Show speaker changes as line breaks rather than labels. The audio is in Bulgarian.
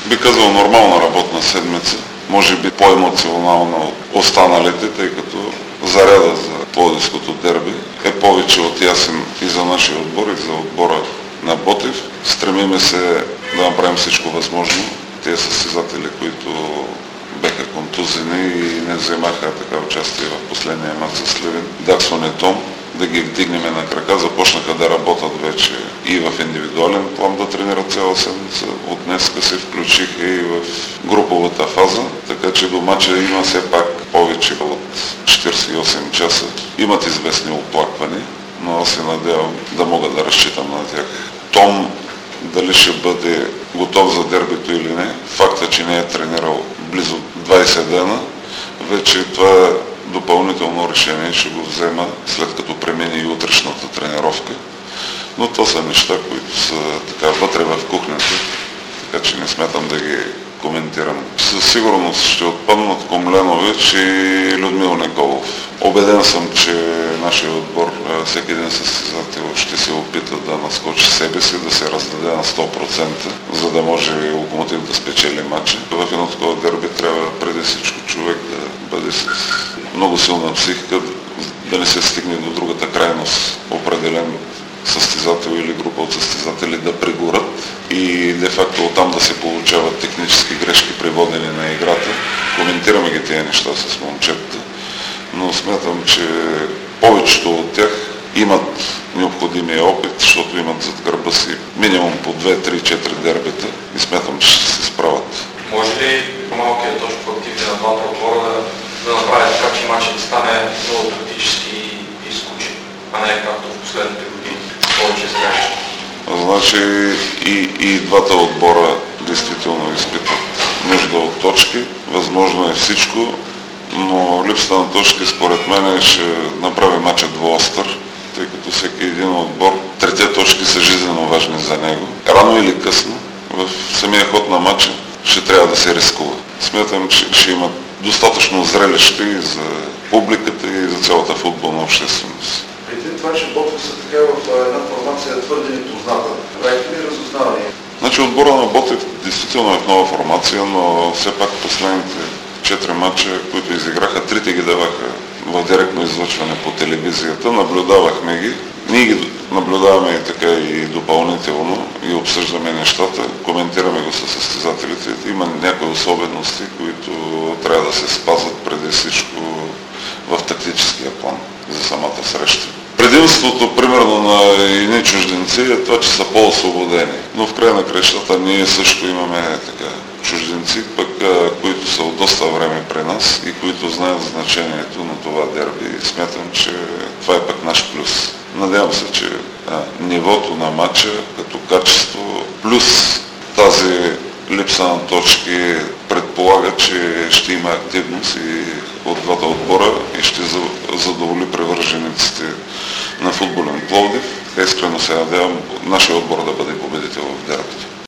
би казал, нормална работна седмица. Може би по-емоционална от останалите, тъй като заряда за пловдивското дерби е повече от ясен и за нашия отбор, и за отбора на Ботев. Стремиме се да направим всичко възможно. Тези състезатели, които беха контузени и не вземаха така участие в последния мач с Сливен, Даксон и Том, да ги вдигнем на крака. Започнаха да работят вече и в индивидуален план да тренират цяла седмица. От днеска се включиха и в груповата фаза, така че до мача има все пак повече от 48 часа. Имат известни оплаквания, но аз се надявам да мога да разчитам на тях. Том дали ще бъде готов за дербито или не, факта, че не е тренирал близо 20 дена, вече това е допълнително решение, ще го взема след като премени и утрешната тренировка. Но то са неща, които са така вътре в кухнята, така че не смятам да ги коментирам. Със сигурност ще отпаднат Комленович и Людмил Николов. Обеден съм, че нашия отбор, всеки един състезател ще се опита да наскочи себе си, да се раздаде на 100%, за да може Локомотив да спечели матча. В едно такова дерби трябва преди всичко човек да бъде с много силна психика, да не се стигне до другата крайност, определен състезател или група от състезатели да прегорят и де-факто оттам да се получават технически грешки при водене на играта. Коментираме ги тези неща с момчетата, но смятам, че повечето от тях имат необходимия опит, защото имат зад гърба си минимум по 2, 3, 4 дербета и смятам, че ще се справят.
Може ли малкият точно по активите на двата отбора да направи така, че матчът да стане много тактически и скучен, а не както в последните години? Повече среща.
Значи и двата отбора действително изпитват нужда от точки. Възможно е всичко, но липсата на точки според мен ще направи матчът двуостър, тъй като всеки един отбор, трите точки са жизненно важни за него. Рано или късно в самия ход на матча ще трябва да се рискува. Смятам, че ще имат достатъчно зрелище и за публиката и за цялата футболна общественост.
Преди това, че Ботев са така в една формация твърде непозната, правите ли разузнаване?
Значи отбора на Ботев действително е в нова формация, но все пак последните 4 матча, които изиграха, трите ги даваха в директно излъчване по телевизията, наблюдавахме ги. Ние ги наблюдаваме и така и допълнително и обсъждаме нещата, коментираме го с състезателите. Има някои особености, които трябва да се спазват преди всичко в тактическия план за самата среща. Предимството, примерно, на едни чужденци е това, че са по-освободени. Но в края на крещата ние също имаме така чужденци, пък, които са от доста време при нас и които знаят значението на това дерби. И смятам, че това е пък наш плюс. Надявам се, че нивото на матча като качество плюс тази липса на точки предполага, че ще има активност и от двата отбора и ще задоволи привържениците на футболен Пловдив. Искрено се надявам нашия отбор да бъде победител в дербито.